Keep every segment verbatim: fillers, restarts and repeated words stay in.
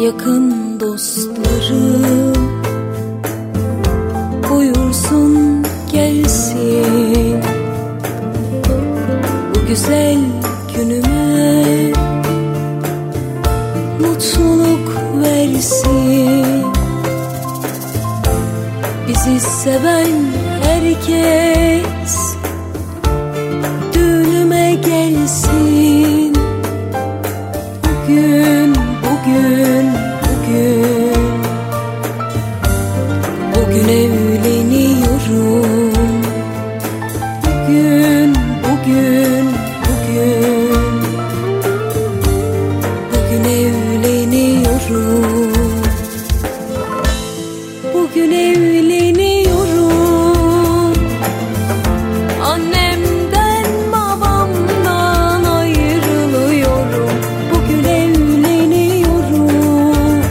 yakın dostlarım buyursun gelsin, bu güzel günüme mutluluk versin. Bizi seven herkes düğünüme gelsin. Bugün, bugün, bugün, bugün evleniyorum. Bugün, bugün, bugün, bugün evleniyorum. Bugün evleniyorum. Annemden babamdan ayrılıyorum. Bugün evleniyorum.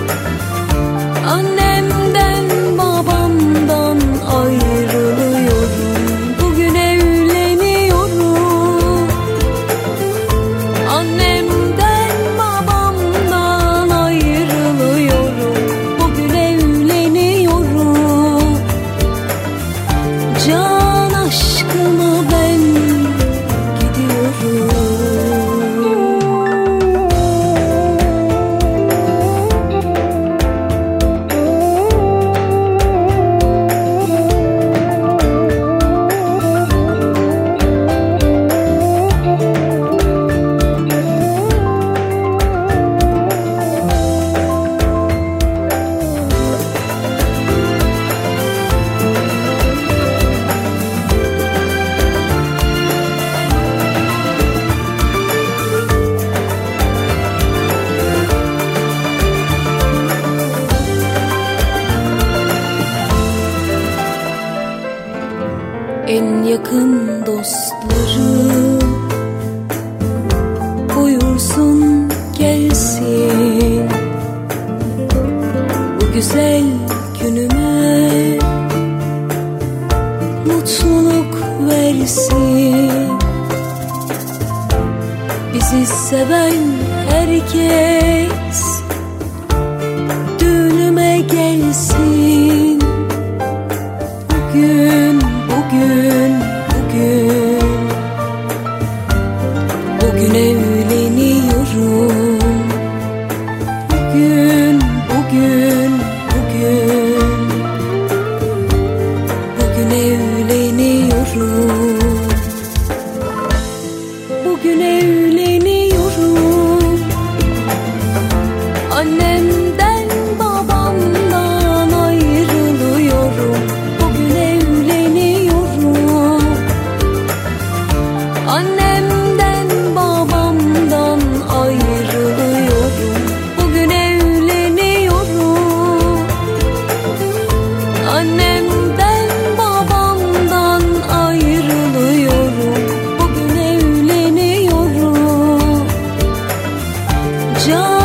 Annemden babamdan ayrılıyorum. Bugün evleniyorum. Annemden babamdan ayrılıyorum. Bugün evleniyorum. Can aşkıma ben gidiyorum. En yakın dostlarım buyursun gelsin, bu güzel günüme mutluluk versin. Bizi seven herkes düğünüme gelsin. Bugün, bugün, bugün, bugün evleniyorum. Bugün, bugün, bugün, bugün evleniyorum. Bugün evleniyorum. Annemden babamdan ayrılıyorum. Bugün evleniyorum. Annemden babamdan ayrılıyorum. Bugün evleniyorum. Annemden babamdan ayrılıyorum. Bugün evleniyorum. Can